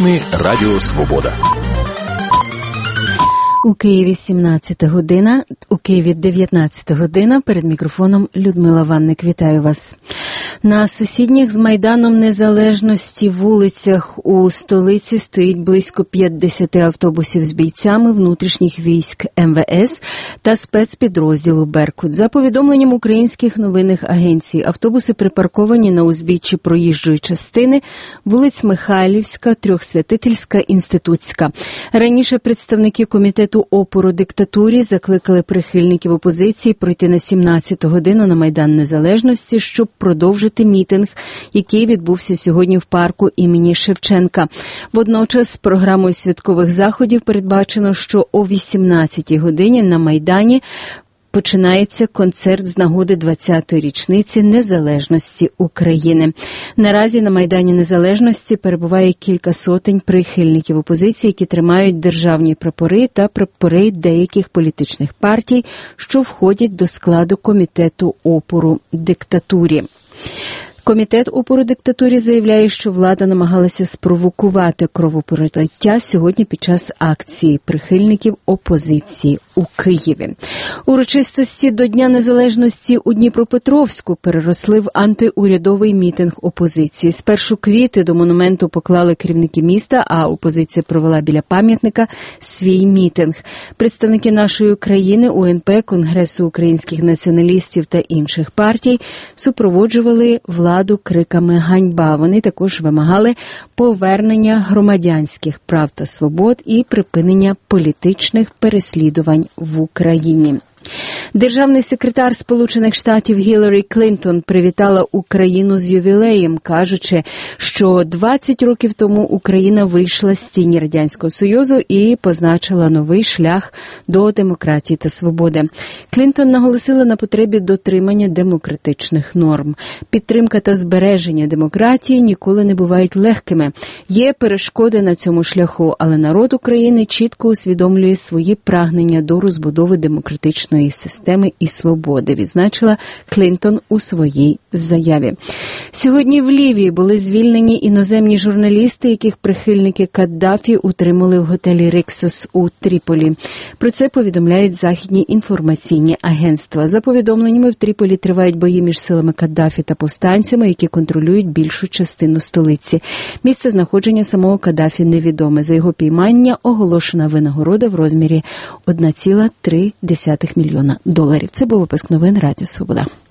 Новини Радіо Свобода. У Києві 17 година, у Києві 19 година. Перед мікрофоном Людмила Ванник. Вітаю вас. На сусідніх з Майданом Незалежності вулицях у столиці стоїть близько 50 автобусів з бійцями внутрішніх військ МВС та спецпідрозділу «Беркут». За повідомленням українських новинних агенцій, автобуси припарковані на узбіччі проїжджої частини вулиць Михайлівська, Трьохсвятительська, Інститутська. Раніше представники комітету опору диктатурі закликали прихильників опозиції пройти на 17 годину на Майдан Незалежності, щоб продовжити мітинг, який відбувся сьогодні в парку імені Шевченка. Водночас програмою святкових заходів передбачено, що о 18 годині на Майдані починається концерт з нагоди 20-ї річниці незалежності України. Наразі на Майдані Незалежності перебуває кілька сотень прихильників опозиції, які тримають державні прапори та прапори деяких політичних партій, що входять до складу комітету опору диктатурі. Комітет опору диктатурі заявляє, що влада намагалася спровокувати кровопролиття сьогодні під час акції прихильників опозиції у Києві. Урочистості до Дня Незалежності у Дніпропетровську переросли в антиурядовий мітинг опозиції. Спершу квіти до монументу поклали керівники міста, а опозиція провела біля пам'ятника свій мітинг. Представники нашої країни, УНП, Конгресу українських націоналістів та інших партій супроводжували владу криками «Ганьба». Вони також вимагали повернення громадянських прав та свобод і припинення політичних переслідувань в Україні. Державний секретар Сполучених Штатів Гіларі Клінтон привітала Україну з ювілеєм, кажучи, що 20 років тому Україна вийшла з тіні Радянського Союзу і позначила новий шлях до демократії та свободи. Клінтон наголосила на потребі дотримання демократичних норм. Підтримка та збереження демократії ніколи не бувають легкими. Є перешкоди на цьому шляху, але народ України чітко усвідомлює свої прагнення до розбудови демократичної системи і свободи, відзначила Клінтон у своїй заяві. Сьогодні в Лівії були звільнені іноземні журналісти, яких прихильники Каддафі утримали в готелі «Риксос» у Тріполі. Про це повідомляють західні інформаційні агентства. За повідомленнями, в Тріполі тривають бої між силами Каддафі та повстанцями, які контролюють більшу частину столиці. Місце знаходження самого Каддафі невідоме. За його піймання оголошена винагорода в розмірі $1,3 мільйона. Це був випуск новин Радіо Свобода.